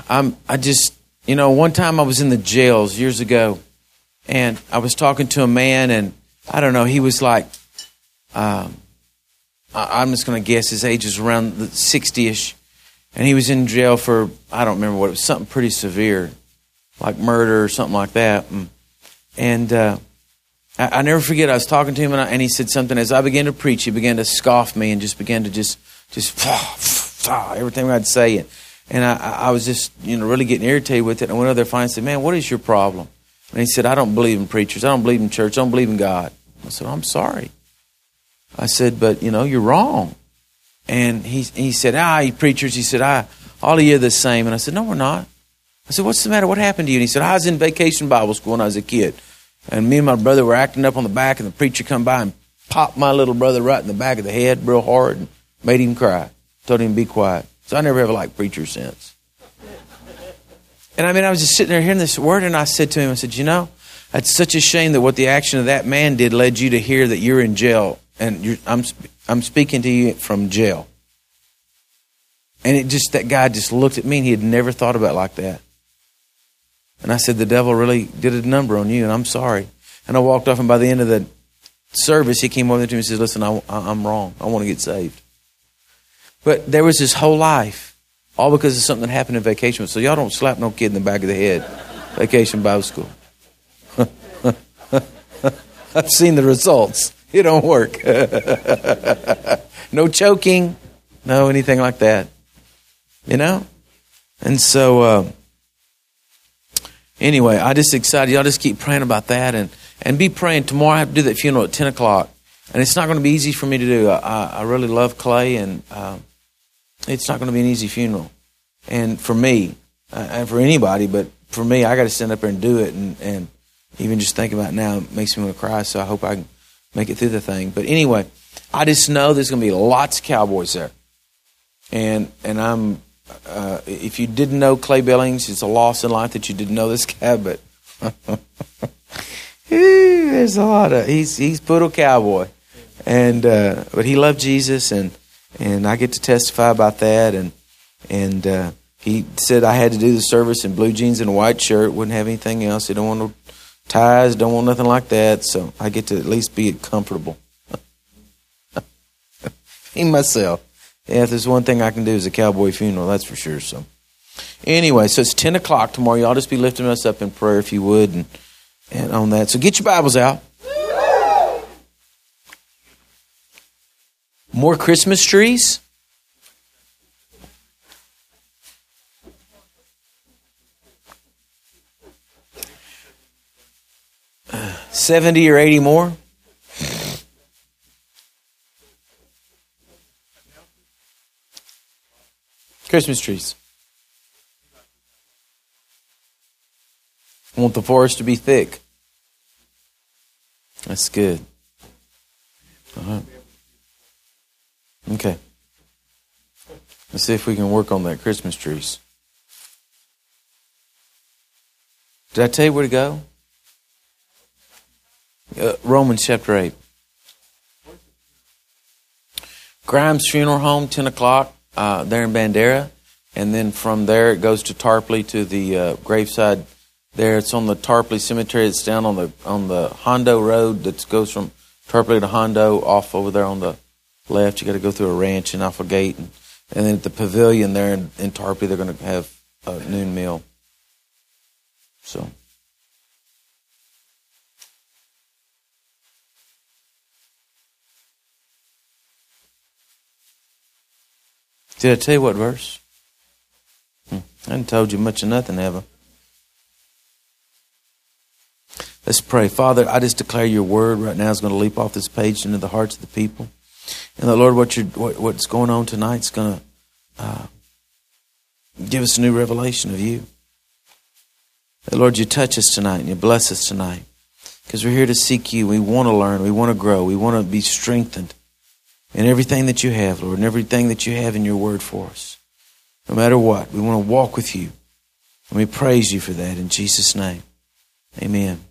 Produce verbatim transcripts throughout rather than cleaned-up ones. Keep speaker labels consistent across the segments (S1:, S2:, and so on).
S1: I'm, I just, you know, one time I was in the jails years ago, and I was talking to a man, and I don't know, he was like, um, I, I'm just going to guess his age is around the sixty-ish, and he was in jail for, I don't remember what, it was something pretty severe, like murder or something like that. And, and uh, I, I never forget, I was talking to him, and, I, and he said something. As I began to preach, he began to scoff me and just began to just, just, everything I'd say. And, and I, I was just, you know, really getting irritated with it. And I went over there finally and said, man, what is your problem? And he said, I don't believe in preachers. I don't believe in church. I don't believe in God. I said, I'm sorry. I said, but, you know, you're wrong. And he he said, ah, you preachers. He said, ah, all of you are the same. And I said, no, we're not. I said, what's the matter? What happened to you? And he said, I was in vacation Bible school when I was a kid. And me and my brother were acting up on the back, and the preacher come by and popped my little brother right in the back of the head real hard and made him cry. Told him to be quiet. So I never ever liked preachers since. And I mean, I was just sitting there hearing this word, and I said to him, I said, you know, it's such a shame that what the action of that man did led you to hear that you're in jail. And you're, I'm I'm speaking to you from jail. And it just, that guy just looked at me, and he had never thought about it like that. And I said, the devil really did a number on you, and I'm sorry. And I walked off, and by the end of the service, he came over to me and said, listen, I, I'm wrong. I want to get saved. But there was his whole life, all because of something that happened in vacation. So y'all don't slap no kid in the back of the head. Vacation Bible school. I've seen the results. It don't work. No choking. No anything like that. You know? And so, uh, anyway, I just excited. Y'all just keep praying about that. And, and be praying. Tomorrow I have to do that funeral at ten o'clock. And it's not going to be easy for me to do. I, I really love Clay, and uh, it's not going to be an easy funeral. And for me, uh, and for anybody, but for me, I got to stand up there and do it. And, and even just thinking about it now makes me want to cry. So I hope I can make it through the thing. But anyway, I just know there's going to be lots of cowboys there. And and I'm, uh, if you didn't know Clay Billings, it's a loss in life that you didn't know this guy. But there's a lot of, he's he's poodle cowboy. And uh, but he loved Jesus, and and I get to testify about that. And and uh, he said I had to do the service in blue jeans and a white shirt, wouldn't have anything else. He don't want no ties, don't want nothing like that. So I get to at least be comfortable. Me myself, yeah. If there's one thing I can do is a cowboy funeral, that's for sure. So anyway, so it's ten o'clock tomorrow. Y'all just be lifting us up in prayer if you would, and and on that. So get your Bibles out. More Christmas trees? Uh, seventy or eighty more? Christmas trees. I want the forest to be thick. That's good. Uh-huh. Okay. Let's see if we can work on that Christmas trees. Did I tell you where to go? Uh, Romans chapter eight. Grimes Funeral Home, ten o'clock, uh, there in Bandera. And then from there it goes to Tarpley to the uh, graveside there. It's on the Tarpley Cemetery. It's down on the on the Hondo Road that goes from Tarpley to Hondo, off over there on the left. You got to go through a ranch and off a gate, and, and then at the pavilion there in, in Tarpley, they're going to have a noon meal. So, did I tell you what verse? Hmm. I haven't told you much of nothing, have I? Let's pray. Father, I just declare your word right now is going to leap off this page into the hearts of the people. And the Lord, what you're, what, what's going on tonight is going to uh, give us a new revelation of you. And Lord, you touch us tonight and you bless us tonight, because we're here to seek you. We want to learn. We want to grow. We want to be strengthened in everything that you have, Lord, and everything that you have in your word for us. No matter what, we want to walk with you. And we praise you for that in Jesus' name. Amen.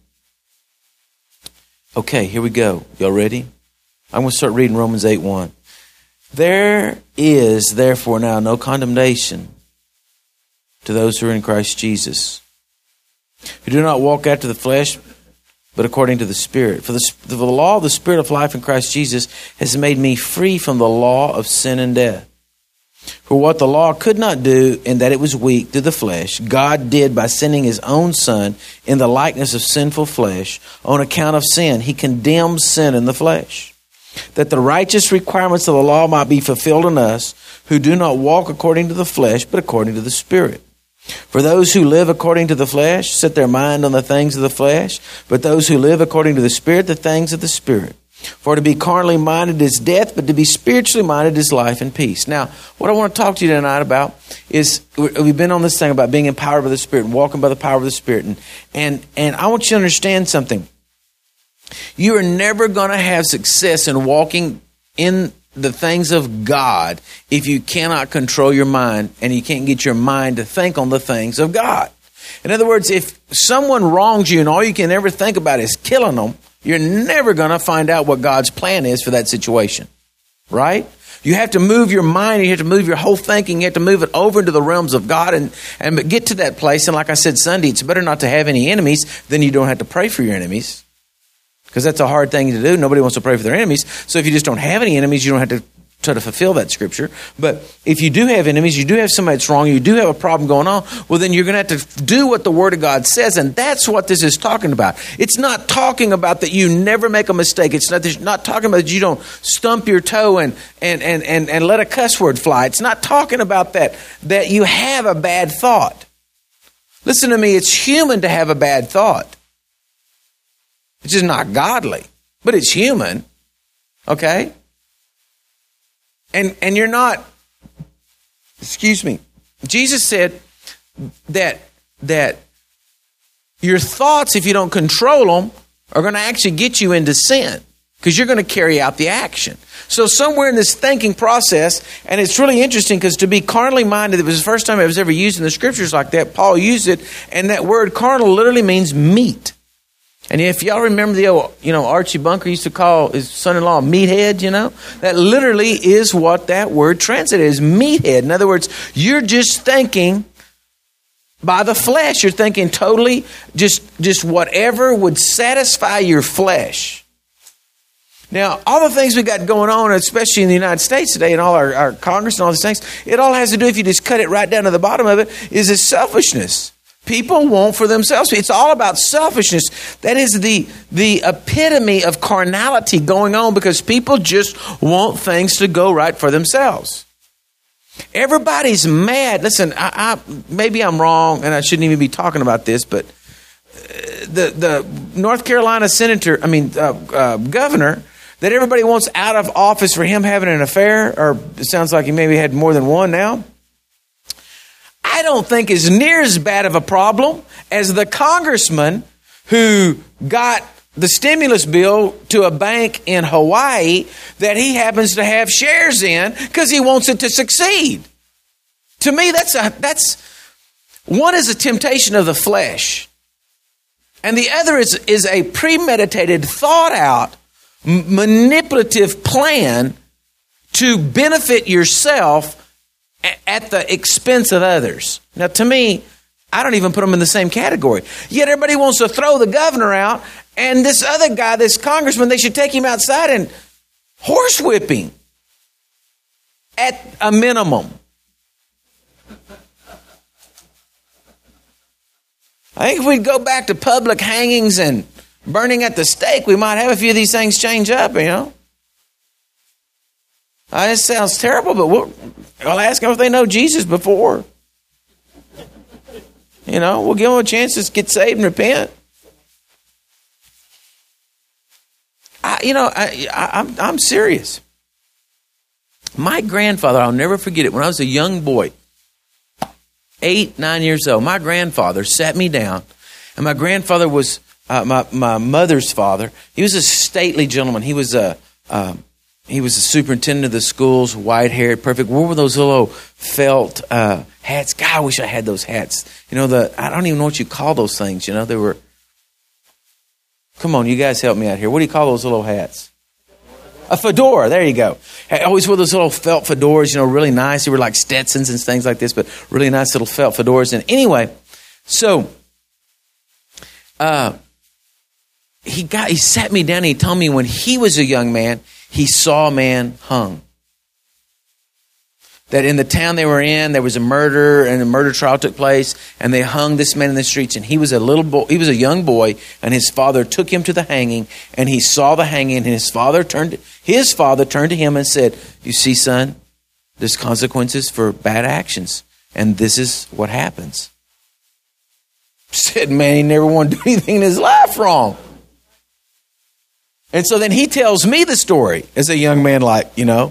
S1: Okay, here we go. Y'all ready? I'm going to start reading Romans eight one. There is therefore now no condemnation to those who are in Christ Jesus, who do not walk after the flesh, but according to the Spirit. For the, for the law of the Spirit of life in Christ Jesus has made me free from the law of sin and death. For what the law could not do, in that it was weak through the flesh, God did by sending his own Son in the likeness of sinful flesh. On account of sin, he condemned sin in the flesh, that the righteous requirements of the law might be fulfilled in us, who do not walk according to the flesh, but according to the Spirit. For those who live according to the flesh set their mind on the things of the flesh, but those who live according to the Spirit, the things of the Spirit. For to be carnally minded is death, but to be spiritually minded is life and peace. Now, what I want to talk to you tonight about is, we've been on this thing about being empowered by the Spirit and walking by the power of the Spirit. And, and, and I want you to understand something. You are never going to have success in walking in the things of God if you cannot control your mind and you can't get your mind to think on the things of God. In other words, if someone wrongs you and all you can ever think about is killing them, you're never going to find out what God's plan is for that situation, right? You have to move your mind, you have to move your whole thinking, you have to move it over into the realms of God and, and get to that place. And like I said Sunday, it's better not to have any enemies than you don't have to pray for your enemies, because that's a hard thing to do. Nobody wants to pray for their enemies. So if you just don't have any enemies, you don't have to try to fulfill that scripture. But if you do have enemies, you do have somebody that's wrong, you do have a problem going on, well, then you're going to have to do what the Word of God says. And that's what this is talking about. It's not talking about that you never make a mistake. It's not, it's not talking about that you don't stump your toe and, and, and, and, and let a cuss word fly. It's not talking about that, that you have a bad thought. Listen to me, it's human to have a bad thought. It's just not godly, but it's human. Okay? And and you're not, excuse me, Jesus said that that your thoughts, if you don't control them, are going to actually get you into sin, because you're going to carry out the action. So somewhere in this thinking process, and it's really interesting because to be carnally minded, it was the first time it was ever used in the scriptures like that. Paul used it, and that word carnal literally means meat. And if y'all remember the old, you know, Archie Bunker used to call his son-in-law meathead, you know, that literally is what that word translated is, meathead. In other words, you're just thinking by the flesh. You're thinking totally just, just whatever would satisfy your flesh. Now, all the things we got going on, especially in the United States today, and all our, our Congress and all these things, it all has to do, if you just cut it right down to the bottom of it, is this selfishness. People want for themselves. It's all about selfishness. That is the, the epitome of carnality going on, because people just want things to go right for themselves. Everybody's mad. Listen, I, I, maybe I'm wrong, and I shouldn't even be talking about this, but the the North Carolina senator, I mean, uh, uh, governor, that everybody wants out of office for him having an affair, or it sounds like he maybe had more than one now, I don't think is near as bad of a problem as the congressman who got the stimulus bill to a bank in Hawaii that he happens to have shares in because he wants it to succeed. To me, that's a that's one is a temptation of the flesh, and the other is is a premeditated, thought out, m- manipulative plan to benefit yourself at the expense of others. Now, to me, I don't even put them in the same category. Yet everybody wants to throw the governor out, and this other guy, this congressman, they should take him outside and horsewhip him at a minimum. I think if we'd go back to public hangings and burning at the stake, we might have a few of these things change up, you know. Uh, it sounds terrible, but we'll, I'll ask them if they know Jesus before. You know, we'll give them a chance to get saved and repent. I, you know, I, I, I'm, I'm serious. My grandfather, I'll never forget it, when I was a young boy, eight, nine years old, my grandfather sat me down, and my grandfather was uh, my, my mother's father. He was a stately gentleman. He was a... Uh, He was the superintendent of the schools, white-haired, perfect. What were those little felt uh, hats? God, I wish I had those hats. You know, the I don't even know what you call those things. You know, they were... Come on, you guys help me out here. What do you call those little hats? A fedora, there you go. I always wore those little felt fedoras, you know, really nice. They were like Stetsons and things like this, but really nice little felt fedoras. And anyway, so uh, he got he sat me down and he told me when he was a young man, he saw a man hung. That in the town they were in, there was a murder and a murder trial took place, and they hung this man in the streets. And he was a little boy, he was a young boy, and his father took him to the hanging, and he saw the hanging, and his father turned his father turned to him and said, "You see, son, there's consequences for bad actions, and this is what happens." Said, man, he never wanted to do anything in his life wrong. And so then he tells me the story as a young man, like, you know,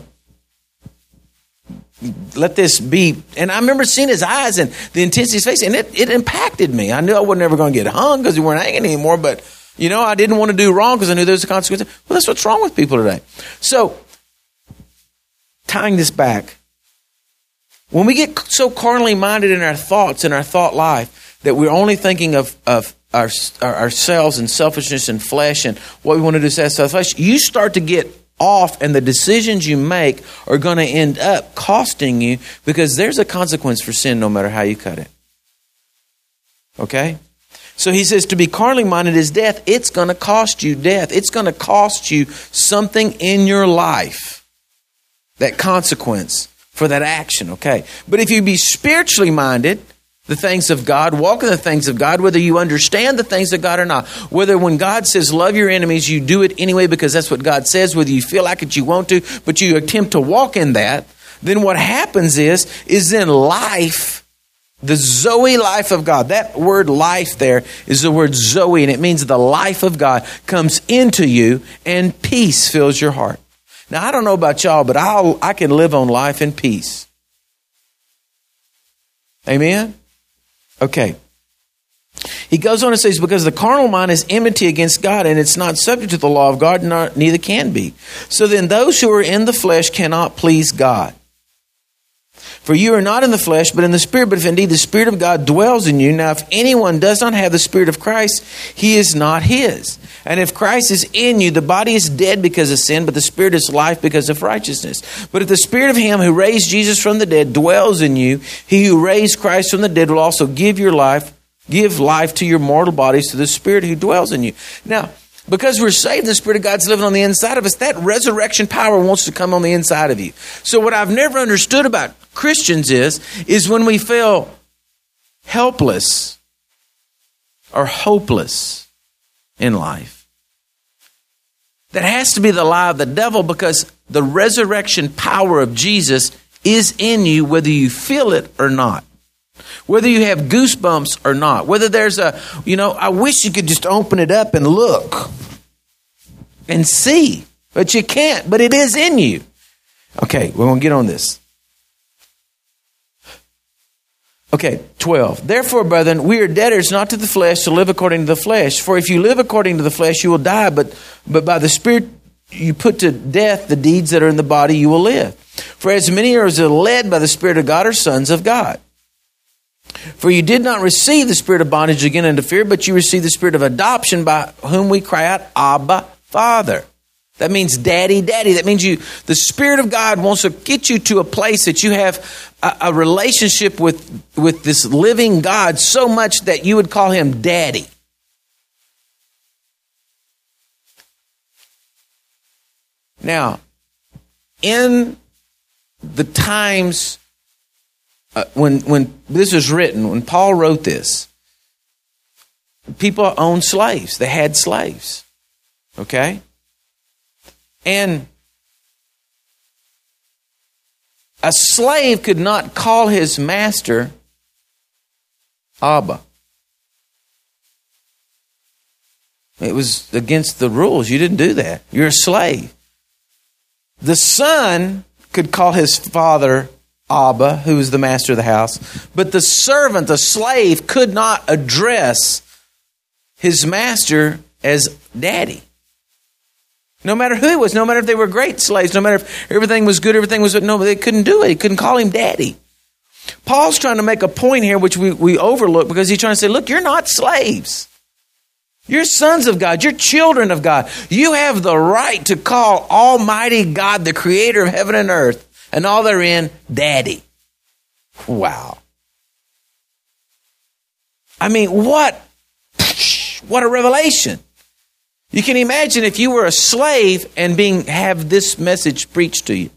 S1: let this be. And I remember seeing his eyes and the intensity of his face, and it, it impacted me. I knew I wasn't ever going to get hung because we weren't hanging anymore, but, you know, I didn't want to do wrong because I knew there was a consequence. Well, that's what's wrong with people today. So, tying this back, when we get so carnally minded in our thoughts and our thought life that we're only thinking of, of our, our, ourselves and selfishness and flesh and what we want to do is selfish, you start to get off, and the decisions you make are going to end up costing you, because there's a consequence for sin no matter how you cut it. Okay? So he says to be carnally minded is death. It's going to cost you death. It's going to cost you something in your life. That consequence for that action, okay? But if you be spiritually minded, the things of God, walk in the things of God, whether you understand the things of God or not, whether when God says love your enemies, you do it anyway because that's what God says, whether you feel like it, you want to, but you attempt to walk in that, then what happens is, is then life, the Zoe life of God, that word life there is the word Zoe, and it means the life of God comes into you and peace fills your heart. Now, I don't know about y'all, but I'll, I can live on life and peace. Amen? Okay. He goes on and says, because the carnal mind is enmity against God, and it's not subject to the law of God, nor, neither can be. So then those who are in the flesh cannot please God. For you are not in the flesh, but in the Spirit. But if indeed the Spirit of God dwells in you, now if anyone does not have the Spirit of Christ, he is not his. And if Christ is in you, the body is dead because of sin, but the Spirit is life because of righteousness. But if the Spirit of him who raised Jesus from the dead dwells in you, he who raised Christ from the dead will also give your life, give life to your mortal bodies to the Spirit who dwells in you. Now, because we're saved and the Spirit of God's living on the inside of us, that resurrection power wants to come on the inside of you. So what I've never understood about Christians is, is when we feel helpless or hopeless in life, that has to be the lie of the devil, because the resurrection power of Jesus is in you whether you feel it or not. Whether you have goosebumps or not. Whether there's a, you know, I wish you could just open it up and look and see. But you can't. But it is in you. Okay, we're going to get on this. Okay, twelve. Therefore, brethren, we are debtors not to the flesh to live according to the flesh. For if you live according to the flesh, you will die. But, but by the Spirit you put to death the deeds that are in the body, you will live. For as many as are led by the Spirit of God are sons of God. For you did not receive the spirit of bondage again unto fear, but you received the spirit of adoption, by whom we cry out, Abba, Father. That means daddy, daddy. That means you. The Spirit of God wants to get you to a place that you have a, a relationship with, with this living God so much that you would call him daddy. Now, in the times Uh, when when this was written, when Paul wrote this, people owned slaves. They had slaves. Okay? And a slave could not call his master Abba. It was against the rules. You didn't do that. You're a slave. The son could call his father Abba, who was the master of the house. But the servant, the slave, could not address his master as daddy. No matter who it was, no matter if they were great slaves, no matter if everything was good, everything was... No, they couldn't do it. He couldn't call him daddy. Paul's trying to make a point here, which we, we overlook, because he's trying to say, look, you're not slaves. You're sons of God. You're children of God. You have the right to call Almighty God, the creator of heaven and earth, and all therein, Daddy. Wow. I mean, what, what a revelation. You can imagine if you were a slave and being have this message preached to you.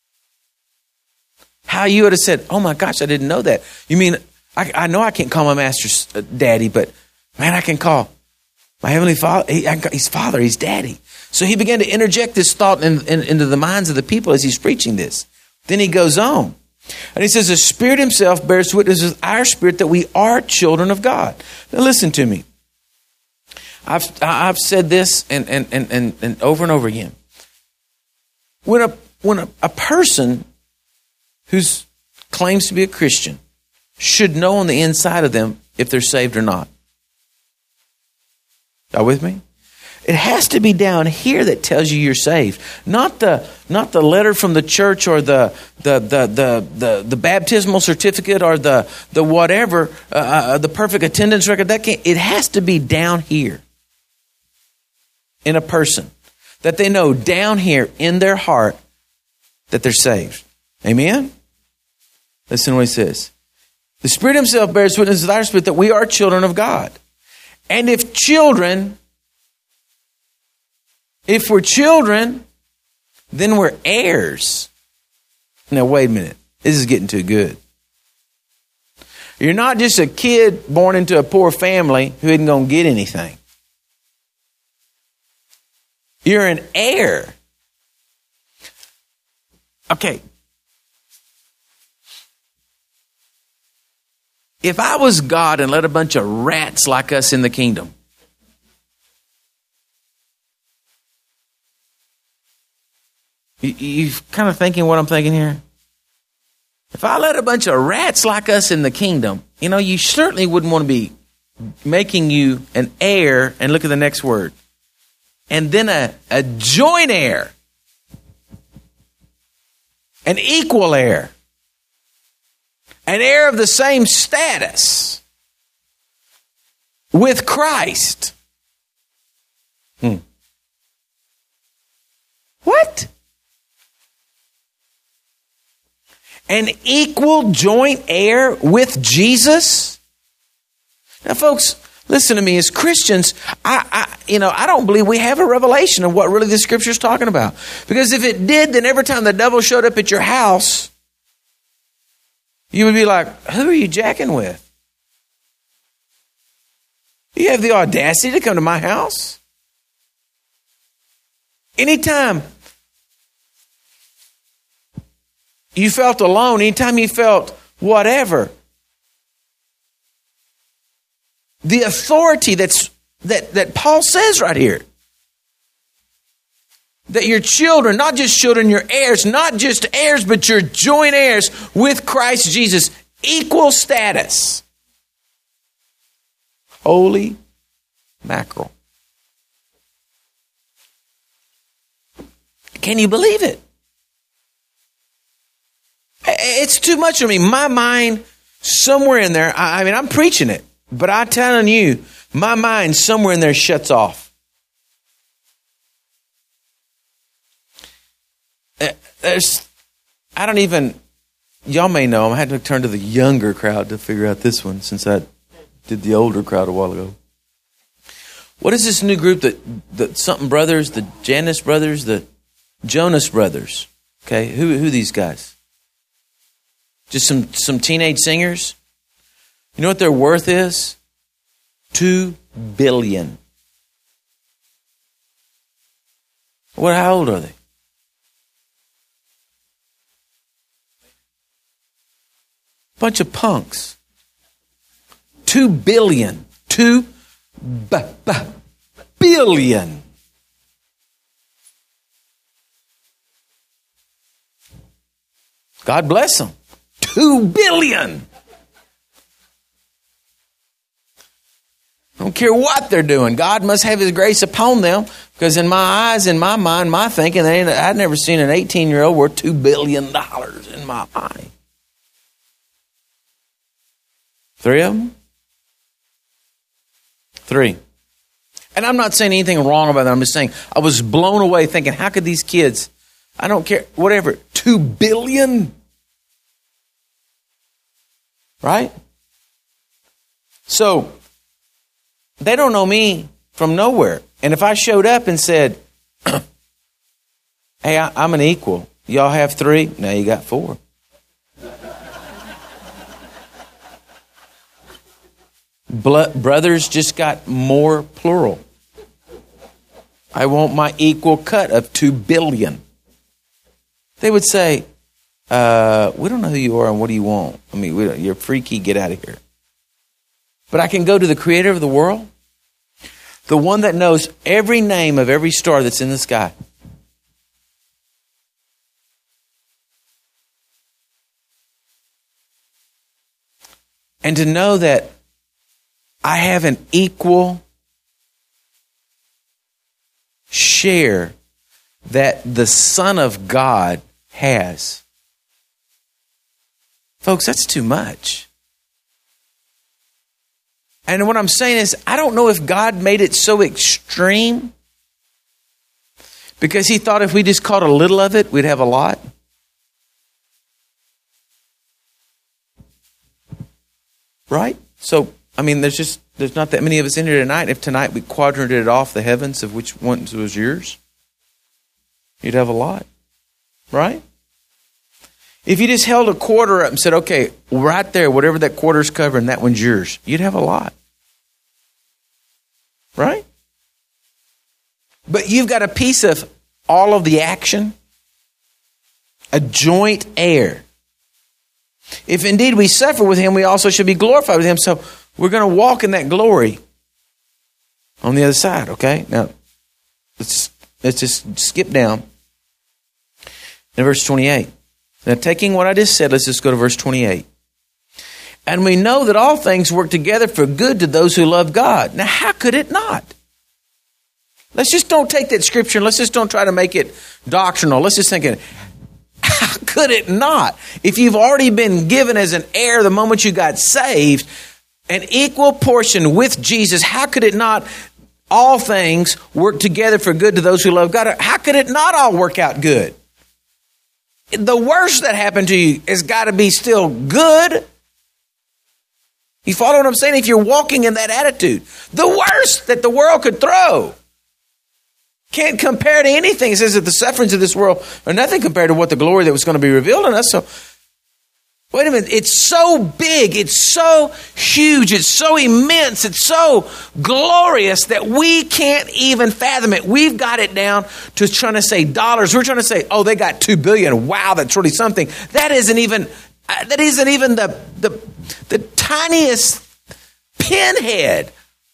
S1: How you would have said, oh my gosh, I didn't know that. You mean, I, I know I can't call my master Daddy, but man, I can call my Heavenly Father, he, he's Father, he's Daddy. So he began to interject this thought in, in, into the minds of the people as he's preaching this. Then he goes on. And he says, the Spirit himself bears witness with our spirit that we are children of God. Now listen to me. I've I've said this and, and, and, and, and over and over again. When a when a, a person who claims to be a Christian should know on the inside of them if they're saved or not. Are you with me? It has to be down here that tells you you're saved, not the not the letter from the church or the the the the the, the baptismal certificate or the the whatever uh, uh, the perfect attendance record. That can't, it has to be down here in a person that they know down here in their heart that they're saved. Amen. Listen to what he says. The Spirit himself bears witness with our spirit that we are children of God. And if children, if we're children, then we're heirs. Now, wait a minute. This is getting too good. You're not just a kid born into a poor family who isn't going to get anything. You're an heir. Okay. If I was God and let a bunch of rats like us in the kingdom, you, you kind of thinking what I'm thinking here? If I let a bunch of rats like us in the kingdom, you know, you certainly wouldn't want to be making you an heir. And look at the next word. And then a, a joint heir. An equal heir. An heir of the same status with Christ. Hmm. What? An equal joint heir with Jesus? Now, folks, listen to me. As Christians, I, I, you know, I don't believe we have a revelation of what really the Scripture is talking about. Because if it did, then every time the devil showed up at your house, you would be like, who are you jacking with? You have the audacity to come to my house? Anytime you felt alone, anytime you felt whatever, the authority that's that, that Paul says right here, that your children, not just children, your heirs, not just heirs, but your joint heirs with Christ Jesus. Equal status. Holy mackerel. Can you believe it? It's too much for me. My mind, somewhere in there, I mean, I'm preaching it, but I'm telling you, my mind somewhere in there shuts off. There's, I don't even, y'all may know, I had to turn to the younger crowd to figure out this one since I did the older crowd a while ago. What is this new group that, the something brothers, the Janus brothers, the Jonas brothers? Okay, who who are these guys? Just some, some teenage singers? You know what their worth is? Two billion. What, how old are they? Bunch of punks. Two billion. Two b- b- billion. God bless them. Two billion. I don't care what they're doing. God must have His grace upon them, because in my eyes, in my mind, my thinking, they ain't, I've never seen an eighteen-year-old worth two billion dollars in my mind. Three of them? Three. And I'm not saying anything wrong about that. I'm just saying I was blown away thinking, how could these kids, I don't care, whatever, two billion? Right? So, they don't know me from nowhere. And if I showed up and said, hey, I, I'm an equal. Y'all have three? Now you got four. Blood, brothers just got more plural. I want my equal cut of two billion. They would say, uh, we don't know who you are and what do you want? I mean, we don't, you're freaky, get out of here. But I can go to the creator of the world, the one that knows every name of every star that's in the sky. And to know that I have an equal share that the Son of God has. Folks, that's too much. And what I'm saying is, I don't know if God made it so extreme because he thought if we just caught a little of it, we'd have a lot. Right? So, I mean, there's just, there's not that many of us in here tonight. If tonight we quadranted it off the heavens of which one was yours, you'd have a lot. Right? If you just held a quarter up and said, okay, right there, whatever that quarter's covering, that one's yours, you'd have a lot. Right? But you've got a piece of all of the action, a joint heir. If indeed we suffer with him, we also should be glorified with him. So we're going to walk in that glory on the other side, okay? Now, let's, let's just skip down. In verse twenty-eight. Now, taking what I just said, let's just go to verse twenty-eight. And we know that all things work together for good to those who love God. Now, how could it not? Let's just don't take that scripture and let's just don't try to make it doctrinal. Let's just think it. How could it not? If you've already been given as an heir the moment you got saved, an equal portion with Jesus, how could it not all things work together for good to those who love God? How could it not all work out good? The worst that happened to you has got to be still good. You follow what I'm saying? If you're walking in that attitude, the worst that the world could throw can't compare to anything. It says that the sufferings of this world are nothing compared to what the glory that was going to be revealed in us. So, wait a minute. It's so big. It's so huge. It's so immense. It's so glorious that we can't even fathom it. We've got it down to trying to say dollars. We're trying to say, oh, they got two billion. Wow, that's really something. That isn't even, uh, that isn't even the, the, the tiniest pinhead.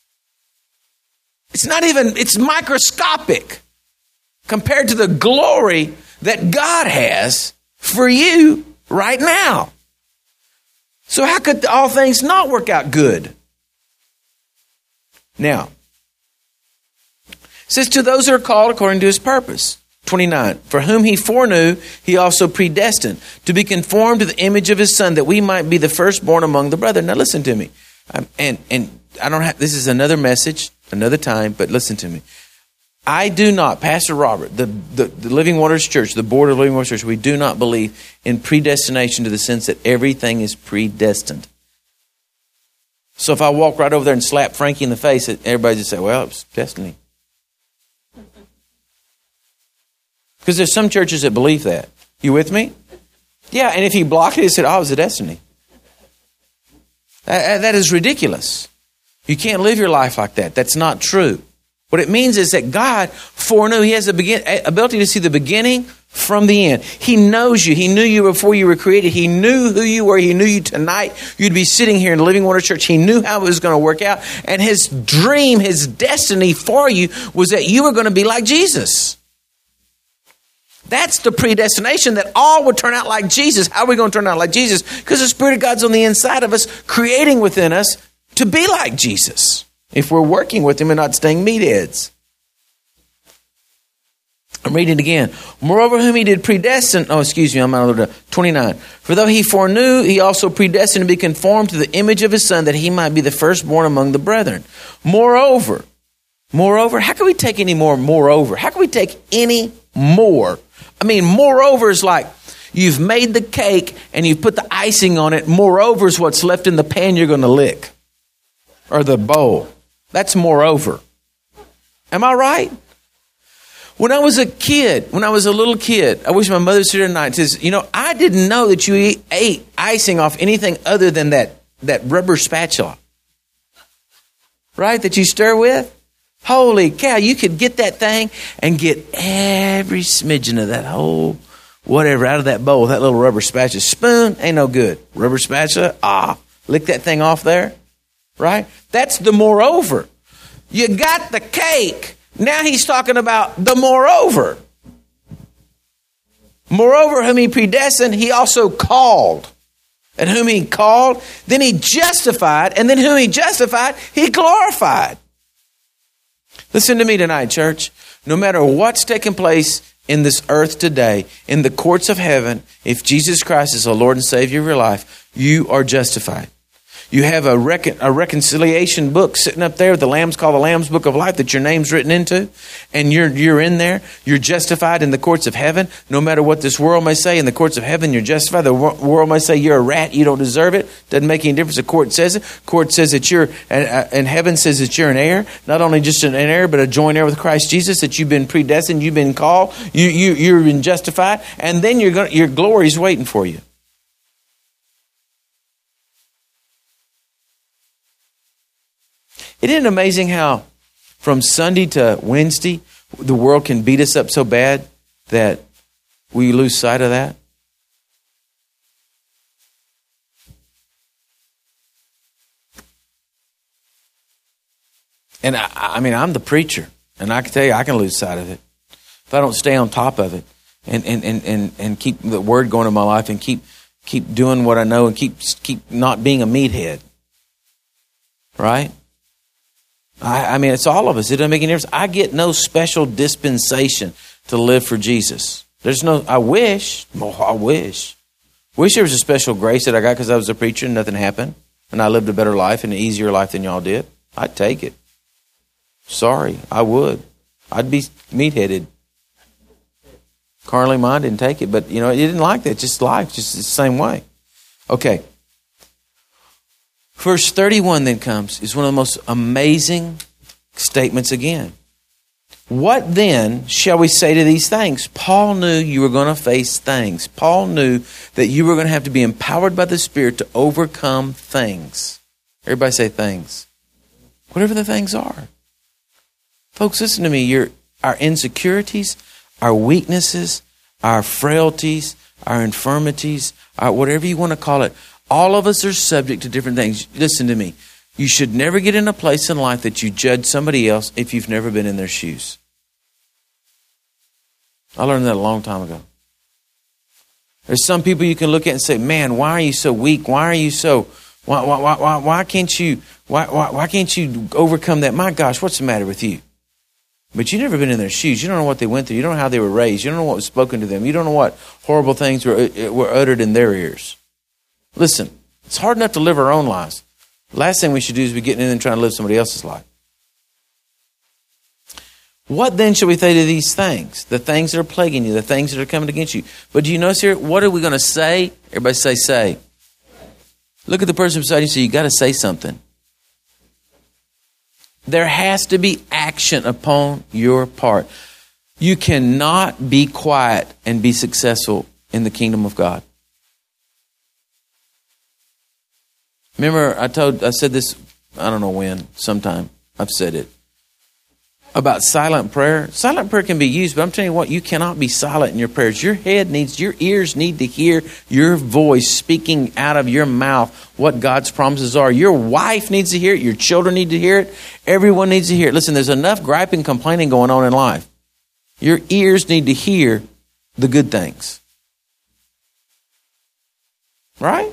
S1: It's not even, it's microscopic compared to the glory that God has for you right now. So how could all things not work out good? Now, it says to those who are called according to his purpose. twenty-nine, for whom he foreknew, he also predestined to be conformed to the image of his Son, that we might be the firstborn among the brethren. Now listen to me. Um, and, and I don't have, this is another message, another time, but listen to me. I do not, Pastor Robert, the, the, the Living Waters Church, the board of Living Waters Church, we do not believe in predestination to the sense that everything is predestined. So if I walk right over there and slap Frankie in the face, everybody just say, well, it's destiny. Because there's some churches that believe that. You with me? Yeah, and if he blocked it, he said, oh, it was a destiny. That, that is ridiculous. You can't live your life like that. That's not true. What it means is that God foreknew. He has the begin, ability to see the beginning from the end. He knows you. He knew you before you were created. He knew who you were. He knew you tonight. You'd be sitting here in the Living Water Church. He knew how it was going to work out. And his dream, his destiny for you was that you were going to be like Jesus. That's the predestination, that all would turn out like Jesus. How are we going to turn out like Jesus? Because the Spirit of God's on the inside of us, creating within us to be like Jesus. If we're working with him and not staying meatheads. I'm reading it again. Moreover, whom he did predestine. Oh, excuse me, I'm out of twenty-nine. For though he foreknew, he also predestined to be conformed to the image of his Son, that he might be the firstborn among the brethren. Moreover, Moreover, how can we take any more moreover? How can we take any more? I mean, moreover is like you've made the cake and you've put the icing on it. Moreover is what's left in the pan you're going to lick or the bowl. That's moreover. Am I right? When I was a kid, when I was a little kid, I wish my mother was here tonight and says, you know, I didn't know that you eat, ate icing off anything other than that, that rubber spatula. Right? That you stir with. Holy cow, you could get that thing and get every smidgen of that whole whatever out of that bowl with that little rubber spatula. Spoon ain't no good. Rubber spatula, ah, lick that thing off there. Right? That's the moreover. You got the cake. Now he's talking about the moreover. Moreover, whom he predestined, he also called. And whom he called, then he justified. And then whom he justified, he glorified. Listen to me tonight, church. No matter what's taking place in this earth today, in the courts of heaven, if Jesus Christ is the Lord and Savior of your life, you are justified. You have a, recon, a reconciliation book sitting up there. The Lamb's called the Lamb's Book of Life that your name's written into. And you're you're in there. You're justified in the courts of heaven. No matter what this world may say, in the courts of heaven, you're justified. The world may say you're a rat. You don't deserve it. Doesn't make any difference. The court says it. Court says that you're, and heaven says that you're an heir. Not only just an heir, but a joint heir with Christ Jesus, that you've been predestined. You've been called. You, you, you've been justified. And then you're gonna, your glory is waiting for you. Isn't it amazing how from Sunday to Wednesday, the world can beat us up so bad that we lose sight of that? And I, I mean, I'm the preacher, and I can tell you I can lose sight of it if I don't stay on top of it and, and, and, and, and keep the word going in my life and keep keep doing what I know and keep keep not being a meathead. Right? I, I mean, it's all of us. It doesn't make any difference. I get no special dispensation to live for Jesus. There's no, I wish, oh, I wish. Wish there was a special grace that I got because I was a preacher and nothing happened. And I lived a better life and an easier life than y'all did. I'd take it. Sorry, I would. I'd be meat-headed. Carnally minded and take it. But, you know, it didn't like that. Just life, just the same way. Okay. Verse thirty-one then comes, is one of the most amazing statements again. What then shall we say to these things? Paul knew you were going to face things. Paul knew that you were going to have to be empowered by the Spirit to overcome things. Everybody say things. Whatever the things are. Folks, listen to me. Your, our insecurities, our weaknesses, our frailties, our infirmities, our whatever you want to call it, all of us are subject to different things. Listen to me. You should never get in a place in life that you judge somebody else if you've never been in their shoes. I learned that a long time ago. There's some people you can look at and say, man, why are you so weak? Why are you so, why, why, why, why, why can't you, why, why, why can't you overcome that? My gosh, what's the matter with you? But you've never been in their shoes. You don't know what they went through. You don't know how they were raised. You don't know what was spoken to them. You don't know what horrible things were, were uttered in their ears. Listen, it's hard enough to live our own lives. The last thing we should do is be getting in and trying to live somebody else's life. What then shall we say to these things? The things that are plaguing you, the things that are coming against you. But do you notice here, what are we going to say? Everybody say, say. Look at the person beside you and say, you got to say something. There has to be action upon your part. You cannot be quiet and be successful in the kingdom of God. Remember, I told, I said this, I don't know when, sometime, I've said it, about silent prayer. Silent prayer can be used, but I'm telling you what, you cannot be silent in your prayers. Your head needs, your ears need to hear your voice speaking out of your mouth what God's promises are. Your wife needs to hear it. Your children need to hear it. Everyone needs to hear it. Listen, there's enough griping, complaining going on in life. Your ears need to hear the good things. Right?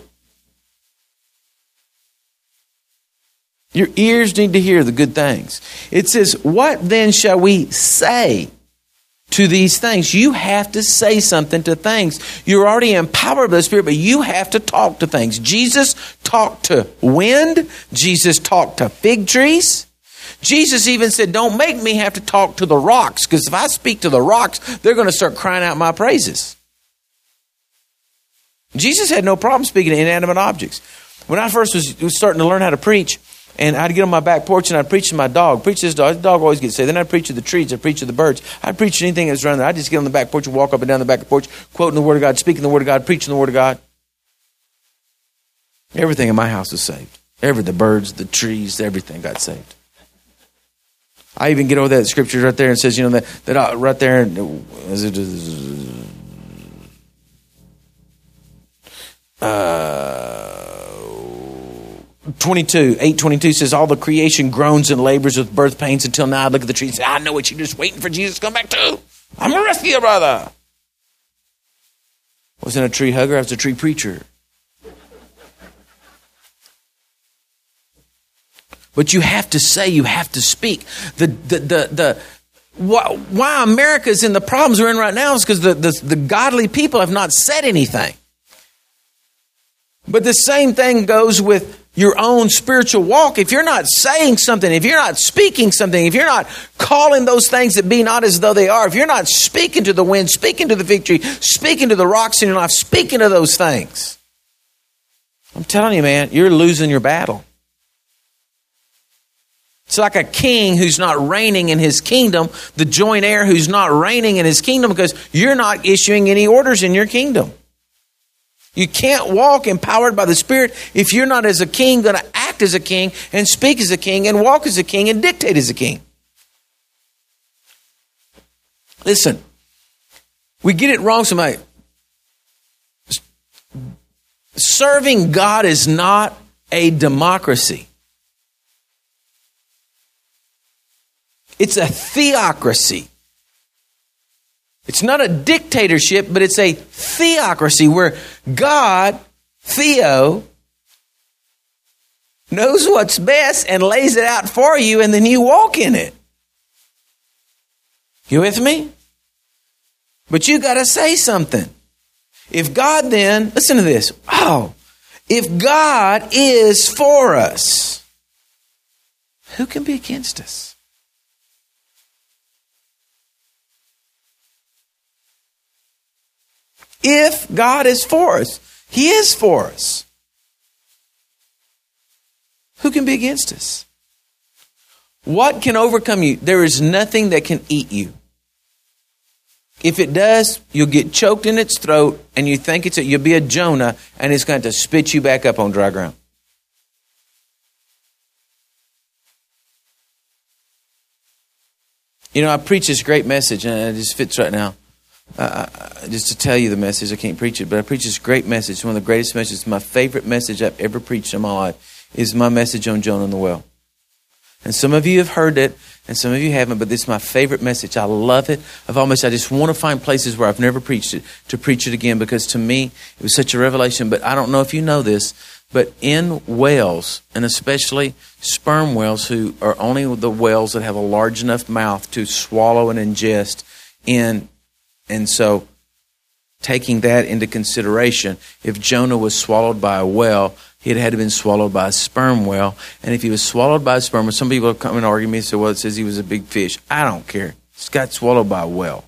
S1: Your ears need to hear the good things. It says, what then shall we say to these things? You have to say something to things. You're already empowered by the Spirit, but you have to talk to things. Jesus talked to wind. Jesus talked to fig trees. Jesus even said, don't make me have to talk to the rocks, because if I speak to the rocks, they're going to start crying out my praises. Jesus had no problem speaking to inanimate objects. When I first was, was starting to learn how to preach, and I'd get on my back porch and I'd preach to my dog. Preach to this dog. The dog always gets saved. Then I'd preach to the trees. I'd preach to the birds. I'd preach to anything that was around there. I'd just get on the back porch and walk up and down the back porch, quoting the Word of God, speaking the Word of God, preaching the Word of God. Everything in my house was saved. Every, the birds, the trees, everything got saved. I even get over that scripture right there and says, you know, that, that uh, right there, is it, uh, twenty-two, eight twenty-two says, all the creation groans and labors with birth pains until now. I look at the tree and say, I know what you're just waiting for Jesus to come back to. I'm a rescue, brother. I wasn't a tree hugger, I was a tree preacher. But you have to say, you have to speak. The the the the why, why America's in the problems we're in right now is because the, the the godly people have not said anything. But the same thing goes with your own spiritual walk. If you're not saying something, if you're not speaking something, if you're not calling those things that be not as though they are, if you're not speaking to the wind, speaking to the victory, speaking to the rocks in your life, speaking to those things, I'm telling you, man, you're losing your battle. It's like a king who's not reigning in his kingdom, the joint heir who's not reigning in his kingdom because you're not issuing any orders in your kingdom. You can't walk empowered by the Spirit if you're not as a king going to act as a king and speak as a king and walk as a king and dictate as a king. Listen, we get it wrong somebody. Serving God is not a democracy. It's a theocracy. It's not a dictatorship, but it's a theocracy where God, Theo, knows what's best and lays it out for you, and then you walk in it. You with me? But you got to say something. If God then, listen to this. Oh, if God is for us, who can be against us? If God is for us, He is for us. Who can be against us? What can overcome you? There is nothing that can eat you. If it does, you'll get choked in its throat and you think it's a, you'll be a Jonah and it's going to spit you back up on dry ground. You know, I preach this great message and it just fits right now. Uh, just to tell you the message, I can't preach it, but I preach this great message. It's one of the greatest messages. My favorite message I've ever preached in my life is my message on Jonah and the well. And some of you have heard it, and some of you haven't, but this is my favorite message. I love it. I've almost, I just want to find places where I've never preached it to preach it again, because to me, it was such a revelation. But I don't know if you know this, but in whales, and especially sperm whales, who are only the whales that have a large enough mouth to swallow and ingest in. And so, taking that into consideration, if Jonah was swallowed by a whale, he'd had to been swallowed by a sperm whale. And if he was swallowed by a sperm whale, some people have come and argue me and say, well, it says he was a big fish. I don't care. He got swallowed by a whale.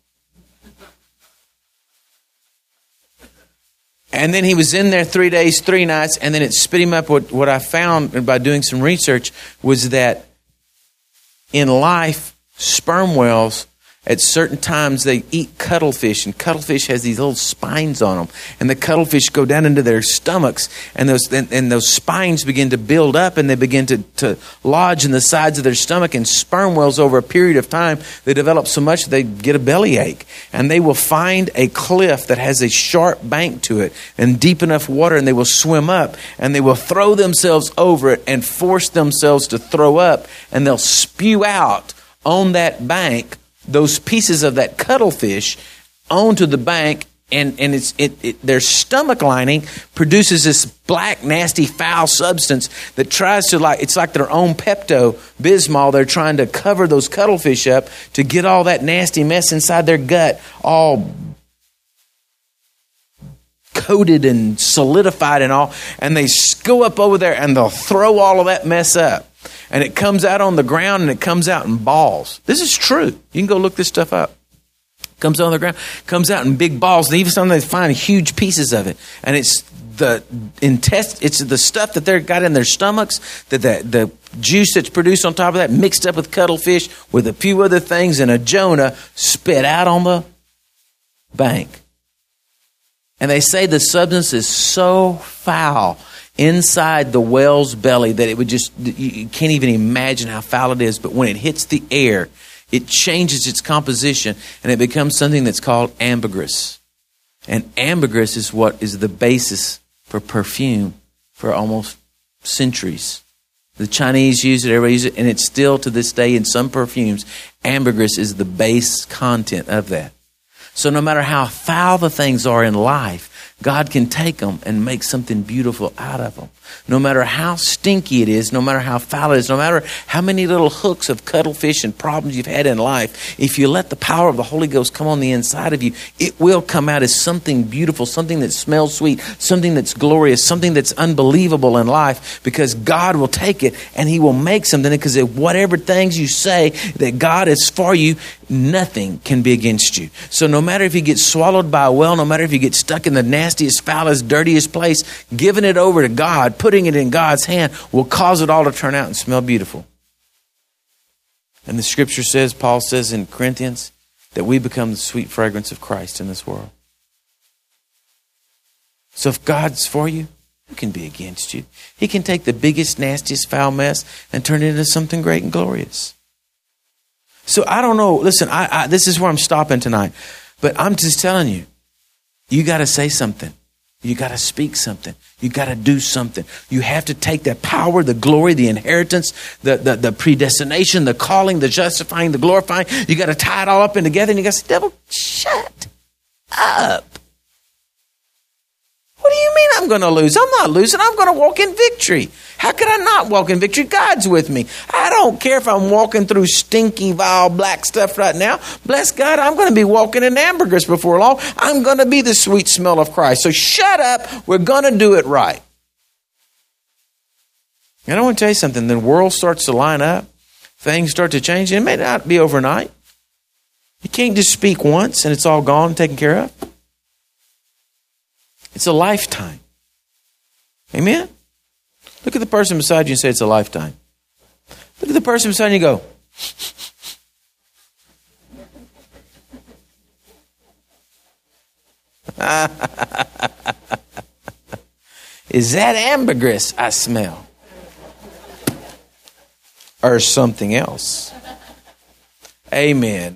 S1: And then he was in there three days, three nights, and then it spit him up. What, what I found by doing some research was that in life, sperm whales, at certain times, they eat cuttlefish, and cuttlefish has these little spines on them. And the cuttlefish go down into their stomachs, and those and, and those spines begin to build up, and they begin to, to lodge in the sides of their stomach. And sperm whales, over a period of time, they develop so much they get a bellyache. And they will find a cliff that has a sharp bank to it and deep enough water, and they will swim up, and they will throw themselves over it and force themselves to throw up, and they'll spew out on that bank those pieces of that cuttlefish onto the bank, and, and it's it, it their stomach lining produces this black, nasty, foul substance that tries to, like, it's like their own Pepto-Bismol. They're trying to cover those cuttlefish up to get all that nasty mess inside their gut all coated and solidified and all, and they go up over there and they'll throw all of that mess up. And it comes out on the ground and it comes out in balls. This is true. You can go look this stuff up. Comes on the ground, comes out in big balls. And even sometimes they find huge pieces of it. And it's the intest, it's the stuff that they've got in their stomachs, that the, the juice that's produced on top of that, mixed up with cuttlefish, with a few other things, and a Jonah spit out on the bank. And they say the substance is so foul inside the whale's belly that it would just, you can't even imagine how foul it is. But when it hits the air, it changes its composition and it becomes something that's called ambergris. And ambergris is what is the basis for perfume for almost centuries. The Chinese use it, everybody uses it, and it's still to this day in some perfumes, ambergris is the base content of that. So no matter how foul the things are in life, God can take them and make something beautiful out of them. No matter how stinky it is, no matter how foul it is, no matter how many little hooks of cuttlefish and problems you've had in life, if you let the power of the Holy Ghost come on the inside of you, it will come out as something beautiful, something that smells sweet, something that's glorious, something that's unbelievable in life, because God will take it and He will make something, because whatever things you say that God is for you, nothing can be against you. So no matter if you get swallowed by a whale, no matter if you get stuck in the nastiest, foulest, dirtiest place, giving it over to God, putting it in God's hand will cause it all to turn out and smell beautiful. And the scripture says, Paul says in Corinthians, that we become the sweet fragrance of Christ in this world. So if God's for you, who can be against you? He can take the biggest, nastiest, foul mess and turn it into something great and glorious. So I don't know. Listen, I, I, this is where I'm stopping tonight. But I'm just telling you, you got to say something. You got to speak something. You got to do something. You have to take that power, the glory, the inheritance, the, the, the predestination, the calling, the justifying, the glorifying. You got to tie it all up in together, and you got to say, devil, shut up. What do you mean I'm going to lose? I'm not losing. I'm going to walk in victory. How could I not walk in victory? God's with me. I don't care if I'm walking through stinky, vile, black stuff right now. Bless God, I'm going to be walking in ambergris before long. I'm going to be the sweet smell of Christ. So shut up. We're going to do it right. And I want to tell you something. The world starts to line up. Things start to change. It may not be overnight. You can't just speak once and it's all gone and taken care of. It's a lifetime. Amen? Look at the person beside you and say it's a lifetime. Look at the person beside you and go, is that ambergris I smell? Or something else? Amen.